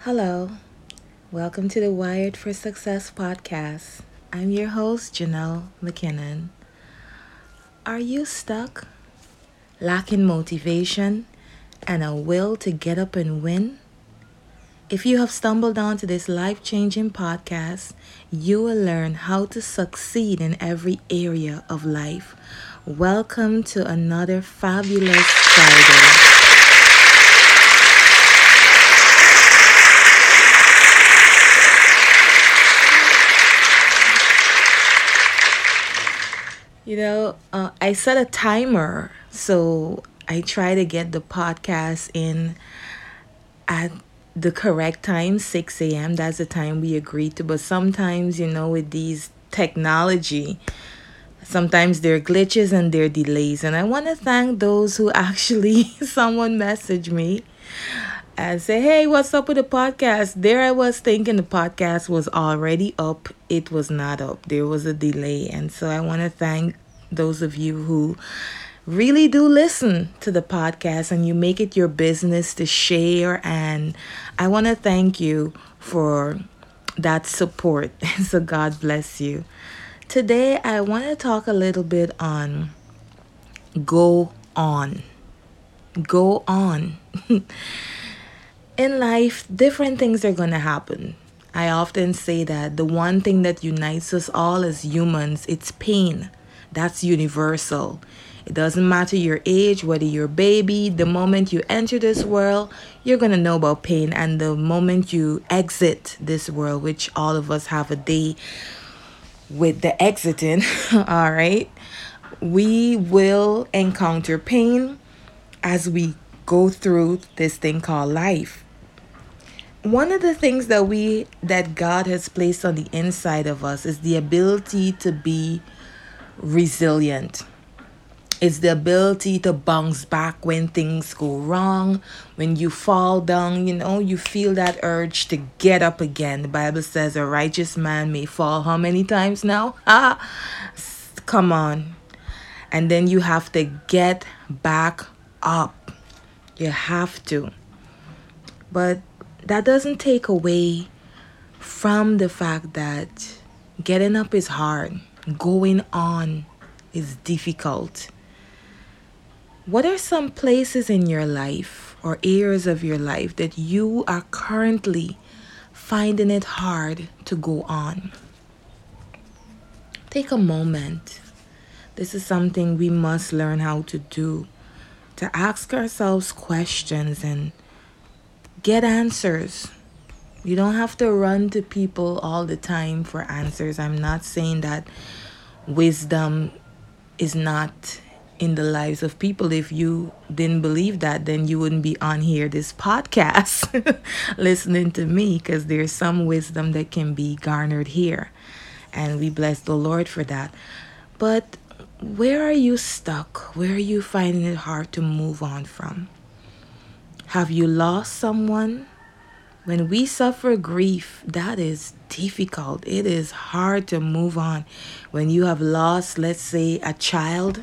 Hello, welcome to the Wired for Success podcast. I'm your host, Janelle McKinnon. Are you stuck, lacking motivation, and a will to get up and win? If you have stumbled onto this life changing podcast, you will learn how to succeed in every area of life. Welcome to another fabulous Friday. I set a timer, so I try to get the podcast in at the correct time, 6 a.m. That's the time we agreed to. But sometimes, with these technology, sometimes there are glitches and there are delays. And I want to thank those who actually, someone messaged me and say, hey, what's up with the podcast? There I was thinking the podcast was already up. It was not up. There was a delay. And so I want to thank those of you who really do listen to the podcast and you make it your business to share. And I want to thank you for that support. So God bless you. Today, I want to talk a little bit on go on. Go on. In life, different things are going to happen. I often say that the one thing that unites us all as humans, it's pain. That's universal. It doesn't matter your age, whether you're a baby, the moment you enter this world, you're going to know about pain. And the moment you exit this world, which all of us have a day with the exiting, all right, we will encounter pain as we go through this thing called life. One of the things that God has placed on the inside of us is the ability to be resilient. It's the ability to bounce back when things go wrong, when you fall down, you feel that urge to get up again. The Bible says a righteous man may fall how many times now? Come on. And then you have to get back up. You have to. But that doesn't take away from the fact that getting up is hard. Going on is difficult. What are some places in your life or areas of your life that you are currently finding it hard to go on? Take a moment. This is something we must learn how to do, to ask ourselves questions and get answers. You don't have to run to people all the time for answers. I'm not saying that wisdom is not in the lives of people. If you didn't believe that, then you wouldn't be on here, this podcast, listening to me, because there's some wisdom that can be garnered here. And we bless the Lord for that. But where are you stuck? Where are you finding it hard to move on from? Have you lost someone? When we suffer grief, that is difficult. It is hard to move on. When you have lost, let's say, a child,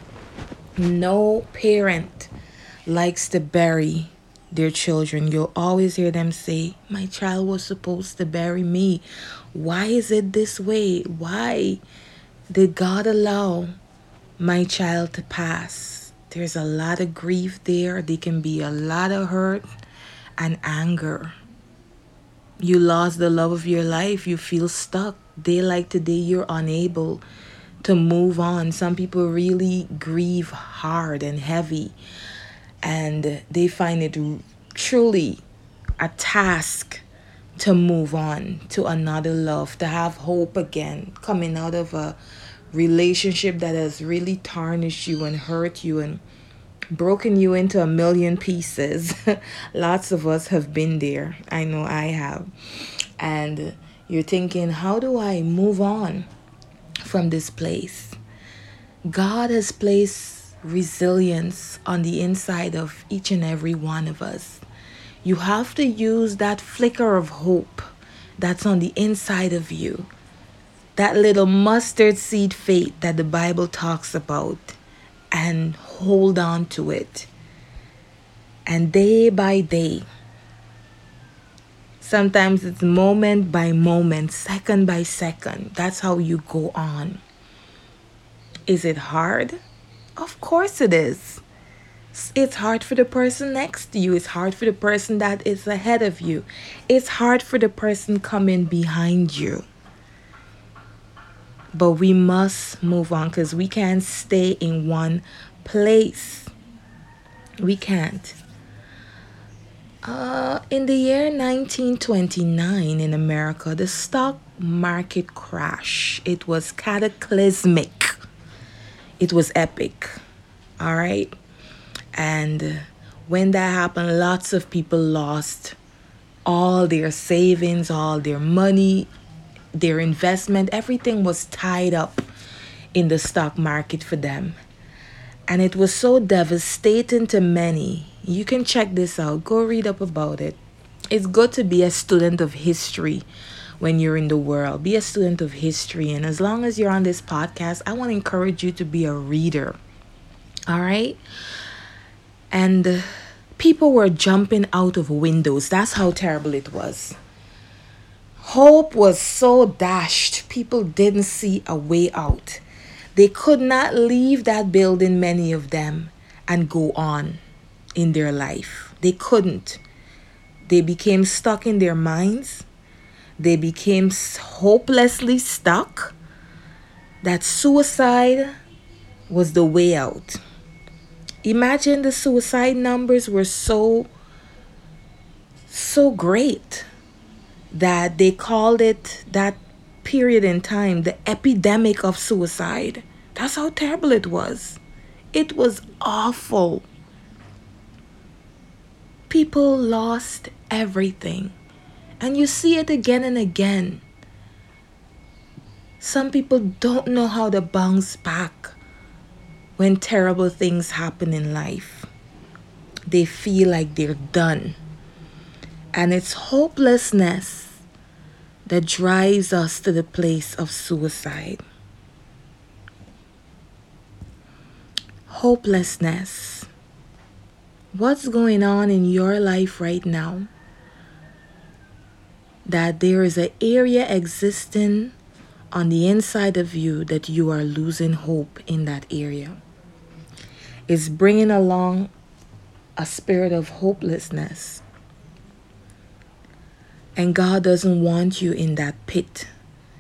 no parent likes to bury their children. You'll always hear them say, my child was supposed to bury me. Why is it this way? Why did God allow my child to pass? There's a lot of grief there. There can be a lot of hurt and anger. You lost the love of your life. You feel stuck. Day like today, you're unable to move on. Some people really grieve hard and heavy, and they find it truly a task to move on to another love, to have hope again, coming out of a relationship that has really tarnished you and hurt you and broken you into a million pieces. Lots of us have been there. I know I have. And you're thinking, how do I move on from this place? God has placed resilience on the inside of each and every one of us. You have to use that flicker of hope that's on the inside of you, that little mustard seed faith that the Bible talks about, and hold on to it. And day by day, Sometimes it's moment by moment, second by second. That's how you go on. Is it hard? Of course it is. It's hard for the person next to you. It's hard for the person that is ahead of you. It's hard for the person coming behind you. But we must move on because we can't stay in one place. We can't. In the year 1929 in America, the stock market crash. It was cataclysmic. It was epic. All right. And when that happened, lots of people lost all their savings, all their money, their investment. Everything was tied up in the stock market for them. And it was so devastating to many. You can check this out. Go read up about it. It's good to be a student of history when you're in the world. Be a student of history. And as long as you're on this podcast, I want to encourage you to be a reader. All right? And people were jumping out of windows. That's how terrible it was. Hope was so dashed. People didn't see a way out. They could not leave that building, many of them, and go on in their life. They couldn't. They became stuck in their minds. They became hopelessly stuck. That suicide was the way out. Imagine the suicide numbers were so great that they called it, that period in time, the epidemic of suicide. That's how terrible it was. It was awful. People lost everything. And you see it again and again. Some people don't know how to bounce back when terrible things happen in life. They feel like they're done. And it's hopelessness that drives us to the place of suicide. Hopelessness. What's going on in your life right now that there is an area existing on the inside of you that you are losing hope in that area? It's bringing along a spirit of hopelessness. And God doesn't want you in that pit.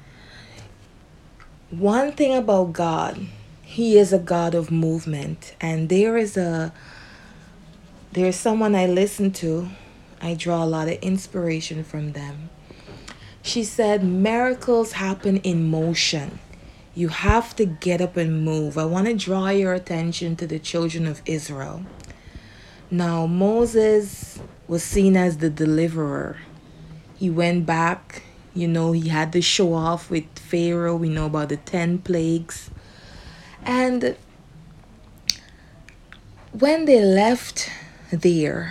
One thing about God, He is a God of movement. And there's someone I listen to. I draw a lot of inspiration from them. She said, miracles happen in motion. You have to get up and move. I want to draw your attention to the children of Israel. Now, Moses was seen as the deliverer. He went back, he had to show off with Pharaoh. We know about the 10 plagues. And when they left there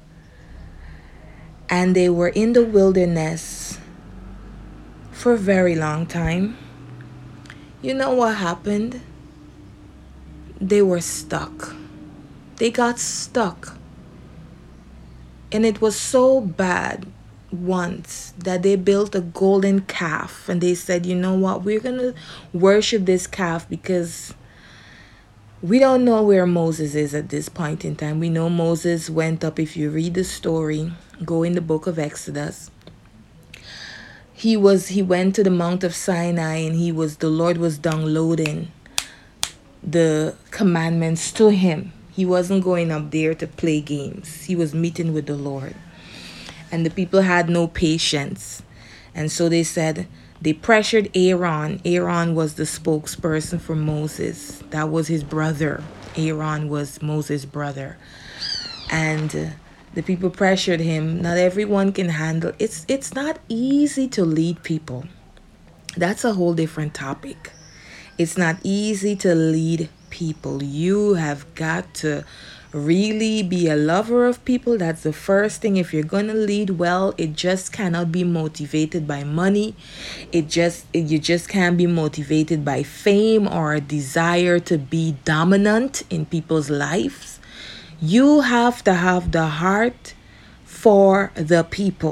and they were in the wilderness for a very long time, you know what happened? They were stuck. They got stuck. And it was so bad once that they built a golden calf, and they said, you know what, we're gonna worship this calf because we don't know where Moses is at this point in time. We know Moses went up. If you read the story, go in the book of Exodus. He went to the Mount of Sinai, and the Lord was downloading the commandments to him. He wasn't going up there to play games. He was meeting with the Lord. And the people had no patience. And so they pressured Aaron. Aaron was the spokesperson for Moses. That was his brother. Aaron was Moses' brother. And the people pressured him. Not everyone can handle. It's not easy to lead people. That's a whole different topic. It's not easy to lead people. You have got to really be a lover of people. That's the first thing. If you're going to lead well, it just cannot be motivated by money. You just can't be motivated by fame or a desire to be dominant in people's lives. You have to have the heart for the people.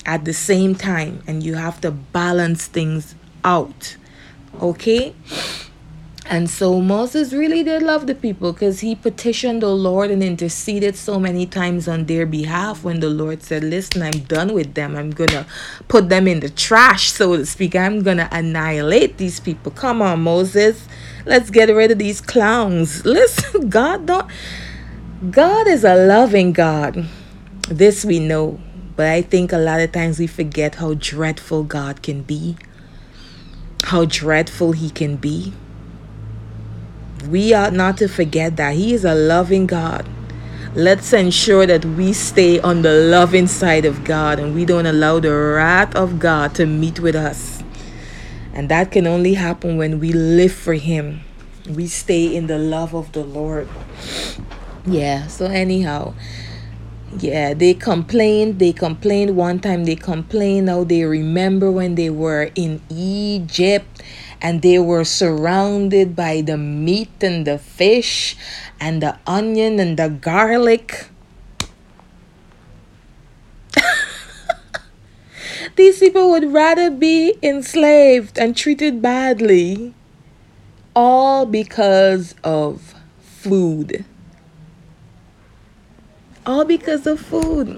at the same time, and you have to balance things out. Okay? And so Moses really did love the people because he petitioned the Lord and interceded so many times on their behalf when the Lord said, listen, I'm done with them. I'm going to put them in the trash, so to speak. I'm going to annihilate these people. Come on, Moses. Let's get rid of these clowns. Listen, God is a loving God. This we know. But I think a lot of times we forget how dreadful God can be. How dreadful he can be. We ought not to forget that he is a loving God. Let's ensure that we stay on the loving side of God and we don't allow the wrath of God to meet with us. And that can only happen when we live for him. We stay in the love of the Lord. Yeah, so anyhow, yeah, they complained one time. They complained how they remember when they were in Egypt and they were surrounded by the meat and the fish and the onion and the garlic. These people would rather be enslaved and treated badly, all because of food. All because of food.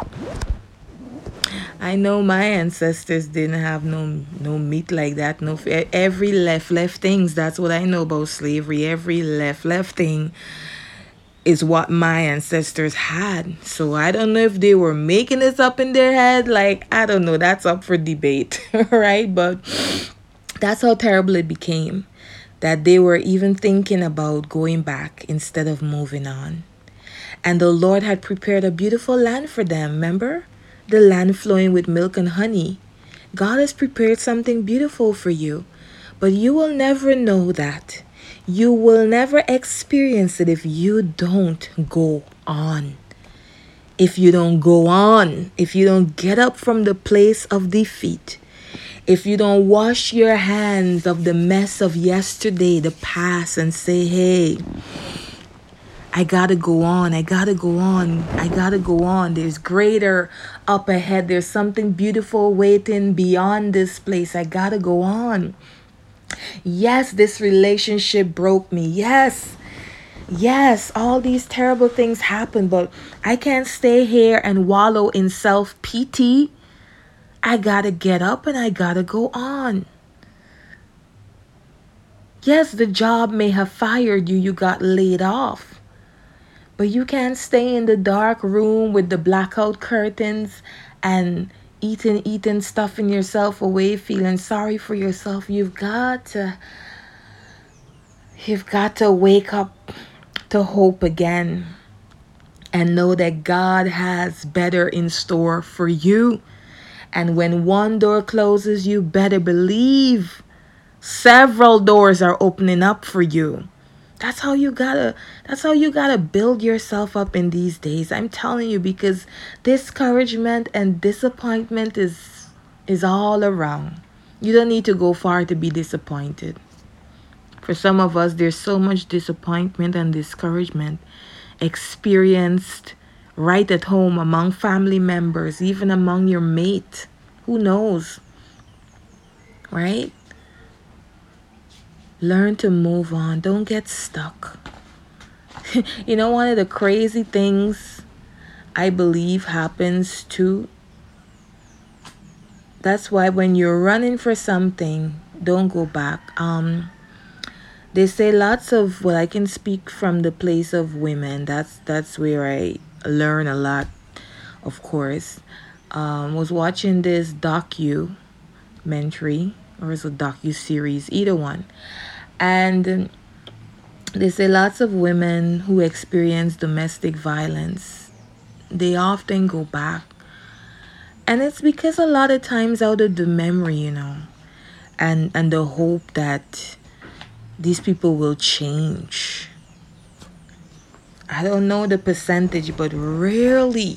I know my ancestors didn't have no meat like that. No, every left things. That's what I know about slavery. Every left thing is what my ancestors had. So I don't know if they were making this up in their head. Like, I don't know. That's up for debate, right? But that's how terrible it became. That they were even thinking about going back instead of moving on. And the Lord had prepared a beautiful land for them, remember? The land flowing with milk and honey. God has prepared something beautiful for you. But you will never know that. You will never experience it if you don't go on. If you don't go on. If you don't get up from the place of defeat. If you don't wash your hands of the mess of yesterday, the past, and say, hey, I gotta go on. I gotta go on. I gotta go on. There's greater up ahead. There's something beautiful waiting beyond this place. I gotta go on. Yes, this relationship broke me. Yes, all these terrible things happen, but I can't stay here and wallow in self-pity. I gotta get up and I gotta go on. Yes, the job may have fired you. You got laid off. But you can't stay in the dark room with the blackout curtains and eating, stuffing yourself away, feeling sorry for yourself. You've got to wake up to hope again and know that God has better in store for you. And when one door closes, you better believe several doors are opening up for you. That's how you gotta build yourself up in these days. I'm telling you, because discouragement and disappointment is all around. You don't need to go far to be disappointed. For some of us, there's so much disappointment and discouragement experienced right at home among family members, even among your mate. Who knows? Right? Learn to move on. Don't get stuck. You know, one of the crazy things I believe happens too. That's why when you're running for something, don't go back. They say lots of, well, I can speak from the place of women. That's where I learn a lot, of course. Was watching this documentary, or is a docu-series, either one. And they say lots of women who experience domestic violence, they often go back. And it's because a lot of times out of the memory, you know, and the hope that these people will change. I don't know the percentage, but rarely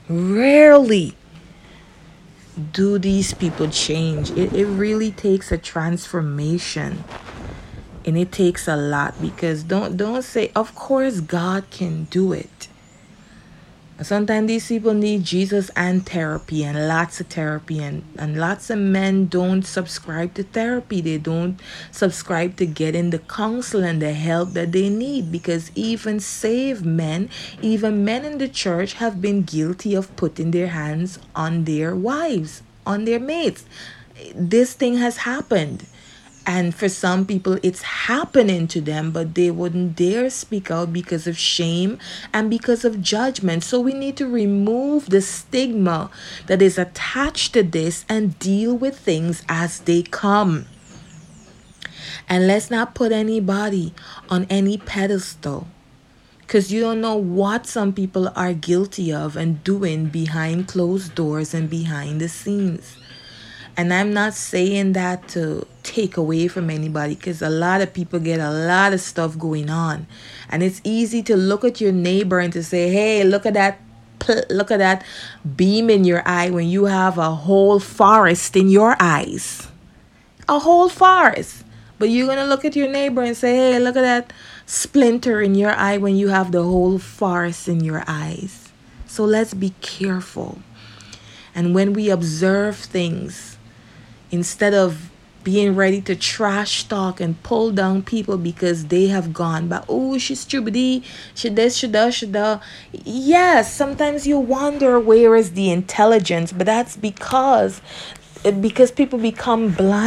do these people change. It really takes a transformation. And it takes a lot, because don't say, of course God can do it. Sometimes these people need Jesus and therapy and lots of therapy, and lots of men don't subscribe to therapy. They don't subscribe to getting the counsel and the help that they need, because even saved men, even men in the church, have been guilty of putting their hands on their wives, on their mates. This thing has happened. And for some people, it's happening to them, but they wouldn't dare speak out because of shame and because of judgment. So we need to remove the stigma that is attached to this and deal with things as they come. And let's not put anybody on any pedestal, because you don't know what some people are guilty of and doing behind closed doors and behind the scenes. And I'm not saying that to take away from anybody, because a lot of people get a lot of stuff going on. And it's easy to look at your neighbor and to say, hey, look at that beam in your eye, when you have a whole forest in your eyes. A whole forest. But you're going to look at your neighbor and say, hey, look at that splinter in your eye, when you have the whole forest in your eyes. So let's be careful. And when we observe things, instead of being ready to trash talk and pull down people because they have gone but oh, she's stupid, she this, she does, she does. Yes, sometimes you wonder where is the intelligence, but that's because people become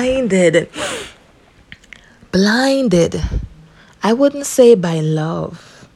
blinded. I wouldn't say by love.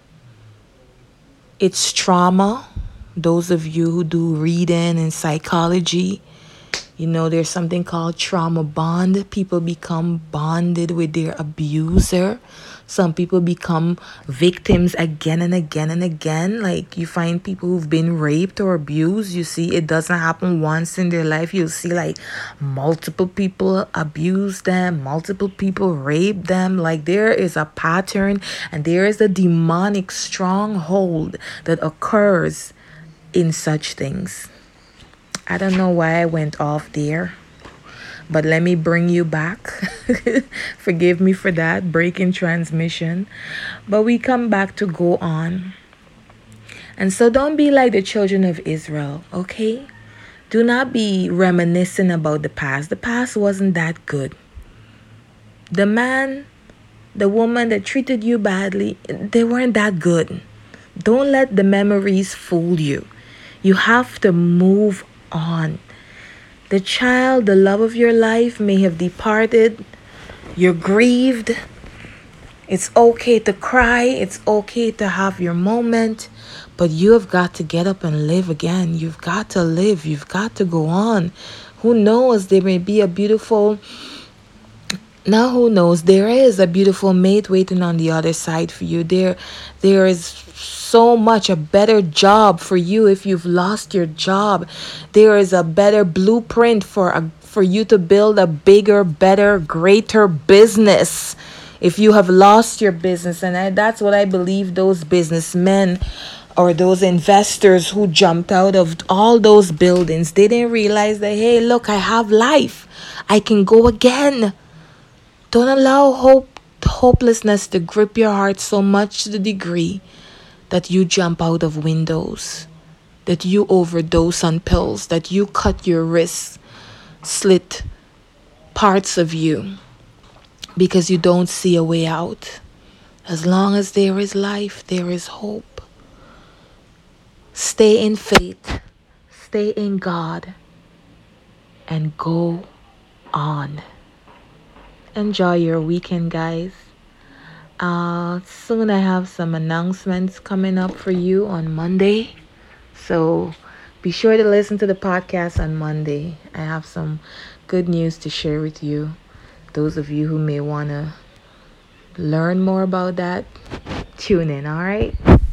It's trauma. Those of you who do reading and psychology, you know, there's something called trauma bond. People become bonded with their abuser. Some people become victims again and again and again. Like, you find people who've been raped or abused. You see, it doesn't happen once in their life. You'll see like multiple people abuse them, multiple people rape them. Like, there is a pattern, and there is a demonic stronghold that occurs in such things. I don't know why I went off there, but let me bring you back. Forgive me for that, breaking transmission. But we come back to go on. And so don't be like the children of Israel, okay? Do not be reminiscing about the past. The past wasn't that good. The man, the woman that treated you badly, they weren't that good. Don't let the memories fool you. You have to move on. The child, the love of your life, may have departed. You're grieved. It's okay to cry. It's okay to have your moment. But you have got to get up and live again. You've got to live. You've got to go on. Who knows? There may be a beautiful... Now, who knows? There is a beautiful mate waiting on the other side for you. There is so much a better job for you if you've lost your job. There is a better blueprint for you to build a bigger, better, greater business if you have lost your business. And that's what I believe those businessmen or those investors who jumped out of all those buildings, they didn't realize that, hey, look, I have life. I can go again. Don't allow hopelessness to grip your heart so much to the degree that you jump out of windows, that you overdose on pills, that you cut your wrists, slit parts of you because you don't see a way out. As long as there is life, there is hope. Stay in faith, stay in God, and go on. Enjoy your weekend, guys. Soon I have some announcements coming up for you on Monday. So be sure to listen to the podcast on Monday. I have some good news to share with you. Those of you who may want to learn more about that, tune in, all right?